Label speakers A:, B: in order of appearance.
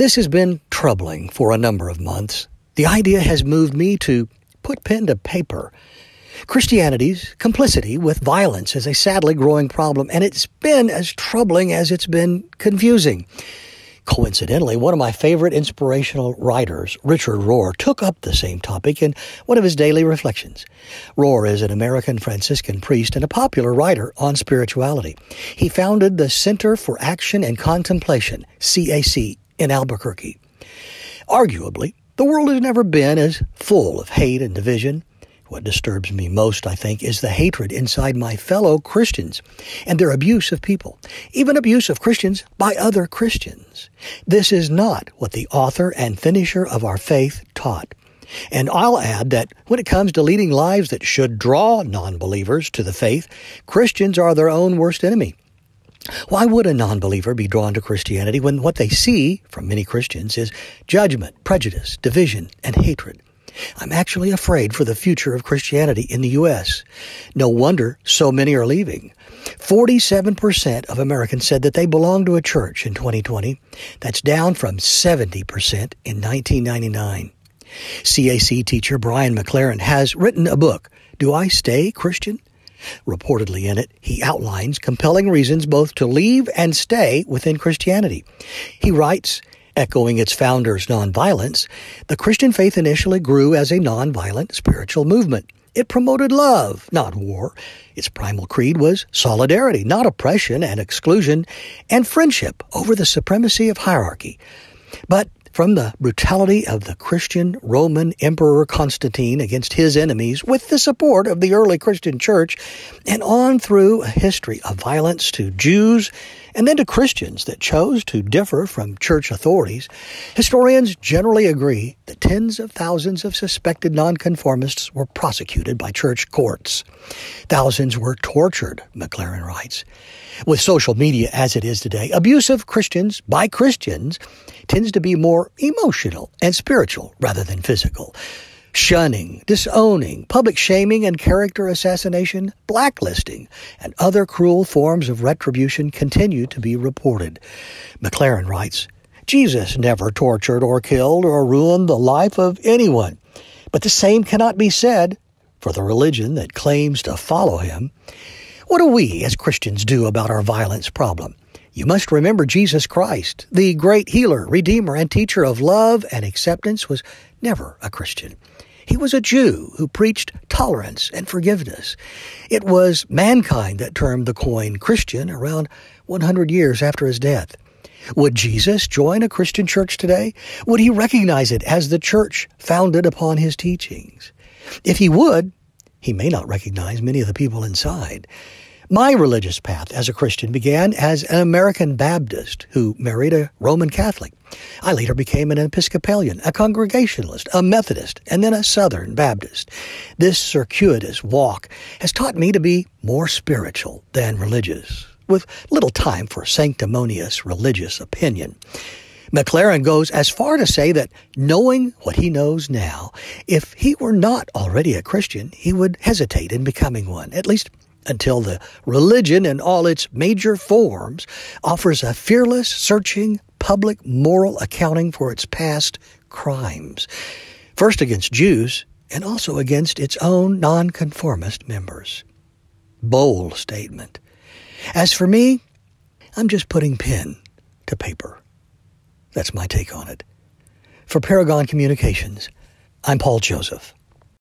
A: This has been troubling for a number of months. The idea has moved me to put pen to paper. Christianity's complicity with violence is a sadly growing problem, and it's been as troubling as it's been confusing. Coincidentally, one of my favorite inspirational writers, Richard Rohr, took up the same topic in one of his daily reflections. Rohr is an American Franciscan priest and a popular writer on spirituality. He founded the Center for Action and Contemplation, CAC, in Albuquerque. Arguably, the world has never been as full of hate and division. What disturbs me most, I think, is the hatred inside my fellow Christians and their abuse of people, even abuse of Christians by other Christians. This is not what the author and finisher of our faith taught. And I'll add that when it comes to leading lives that should draw non-believers to the faith, Christians are their own worst enemy. Why would a non-believer be drawn to Christianity when what they see from many Christians is judgment, prejudice, division, and hatred? I'm actually afraid for the future of Christianity in the U.S. No wonder so many are leaving. 47% of Americans said that they belong to a church in 2020. That's down from 70% in 1999. CAC teacher Brian McLaren has written a book, Do I Stay Christian? Reportedly in it, he outlines compelling reasons both to leave and stay within Christianity. He writes, echoing its founder's nonviolence, the Christian faith initially grew as a nonviolent spiritual movement. It promoted love, not war. Its primal creed was solidarity, not oppression and exclusion, and friendship over the supremacy of hierarchy. But from the brutality of the Christian Roman Emperor Constantine against his enemies with the support of the early Christian church, and on through a history of violence to Jews and then to Christians that chose to differ from church authorities, historians generally agree that tens of thousands of suspected nonconformists were prosecuted by church courts. Thousands were tortured, McLaren writes. With social media as it is today, abuse of Christians by Christians tends to be more emotional and spiritual rather than physical. Shunning, disowning, public shaming and character assassination, blacklisting, and other cruel forms of retribution continue to be reported. McLaren writes, Jesus never tortured or killed or ruined the life of anyone, but the same cannot be said for the religion that claims to follow him. What do we as Christians do about our violence problem? You must remember Jesus Christ, the great healer, redeemer, and teacher of love and acceptance, was never a Christian. He was a Jew who preached tolerance and forgiveness. It was mankind that termed the coin Christian around 100 years after his death. Would Jesus join a Christian church today? Would he recognize it as the church founded upon his teachings? If he would, he may not recognize many of the people inside. My religious path as a Christian began as an American Baptist who married a Roman Catholic. I later became an Episcopalian, a Congregationalist, a Methodist, and then a Southern Baptist. This circuitous walk has taught me to be more spiritual than religious, with little time for sanctimonious religious opinion. McLaren goes as far to say that knowing what he knows now, if he were not already a Christian, he would hesitate in becoming one, at least until the religion in all its major forms offers a fearless, searching, public moral accounting for its past crimes, first against Jews and also against its own nonconformist members. Bold statement. As for me, I'm just putting pen to paper. That's my take on it. For Paragon Communications, I'm Paul Joseph.